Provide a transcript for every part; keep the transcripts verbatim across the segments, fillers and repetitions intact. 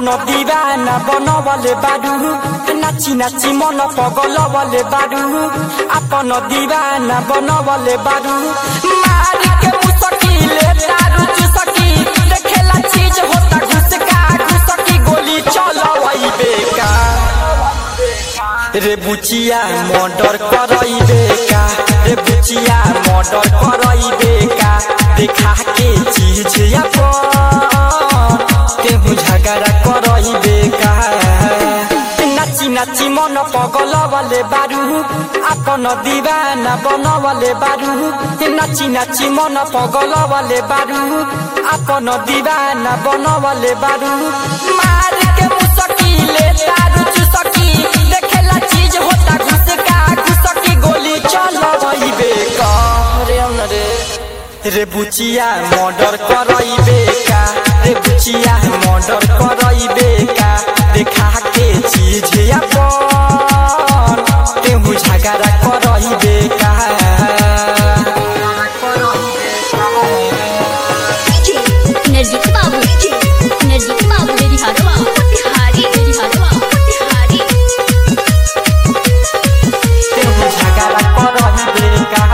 अपन दीवाना बनवले बारू नाची नाची मन पगलवले बारू अपन दीवाना बनवले बारू मारी के मुसकिले दारू चुसकी देखेला चीज होता घुसका घुसकी गोली चलवई बेका रे बुचिया मर्डर करई बेका रे बुचिया मर्डर करई बेका देखा के चीज अपन केहू झगड़ा करई बेका नाची नाची मन पगलवले बारू अपन दीवाना बनवले बारू नाची नाची मन पगलवले बारू अपन दीवाना बनवले बारू मार के मुसकिले दारू चुसकी देखेला चीज होता घुसका घुसकी गोली चलवई बेका रे रे रे बुचिया मर्डर करई बेका रे बुचिया मर्डर करई बेका देखा के चीज अपन केहू झगड़ा करई बेका नजदीक बाबू नजदीक बाबू मेरी हरवा हारी मेरी हरवा हारी केहू झगड़ा करई बेका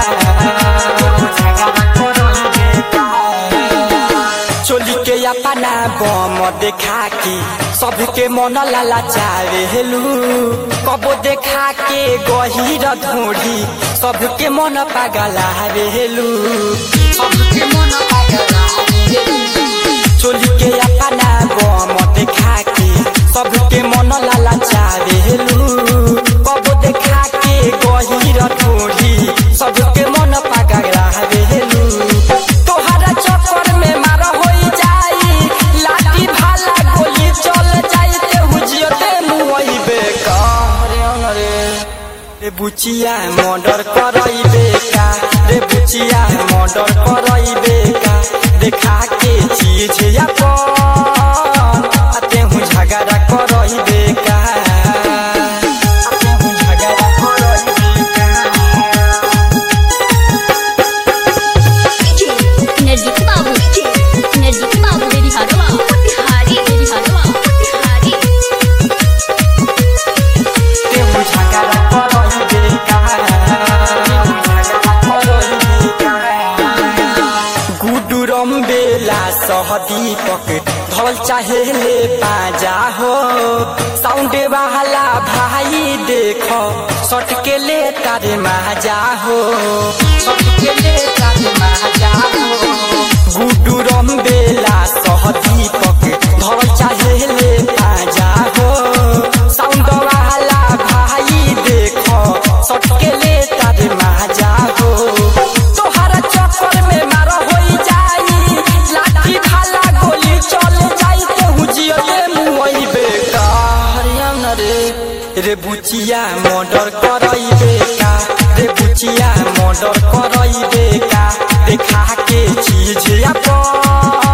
चोली के अपना बम देखा के सबके मन लाला चावे हेलू कबो देखा के गहीर धोड़ी सबके मन पागल हेलू सबके मन पागल चोली के अपना बम देखा के सबके मन लाला चावे हेलू कबो देखा के गहीर धोड़ी सबके मन पागल हेलू तोहरा चक्कर में मार होई जाई लाठी भाला गोली चल जाई तेहू जियते मुई बेका रे रे बुचिया मर्डर करई बेका रे बुचिया मर्डर करई बेका देखा के चीज अपन तेहू झगड़ा करई बेका तेहू झगड़ा करई बेका नजदीक बाबू नजदीक बाबू मेरी हरवा हारी मेरी हरवा हारी केहू झगड़ा करई बेका गुडू रंबेला सहदीपक धल चाहे ले पाजा हो साउंड वाला भाई देखो सट के ले तारे माजा हो सट के ले तारे माजा हो गुडू रंबेला सहदीपक धल चाहे ले पाजा हो साउंड वाला भाई देखो सट के ले तारे माजा हो तोहरा चक्कर में मार होई जाई लाठी भाला गोली चल जाई तेहू जियते मुई बेका हरियाणा रे रे बुचिया मर्डर करई बेका रे बुचिया मर्डर करई बेका देखा के चीज अपन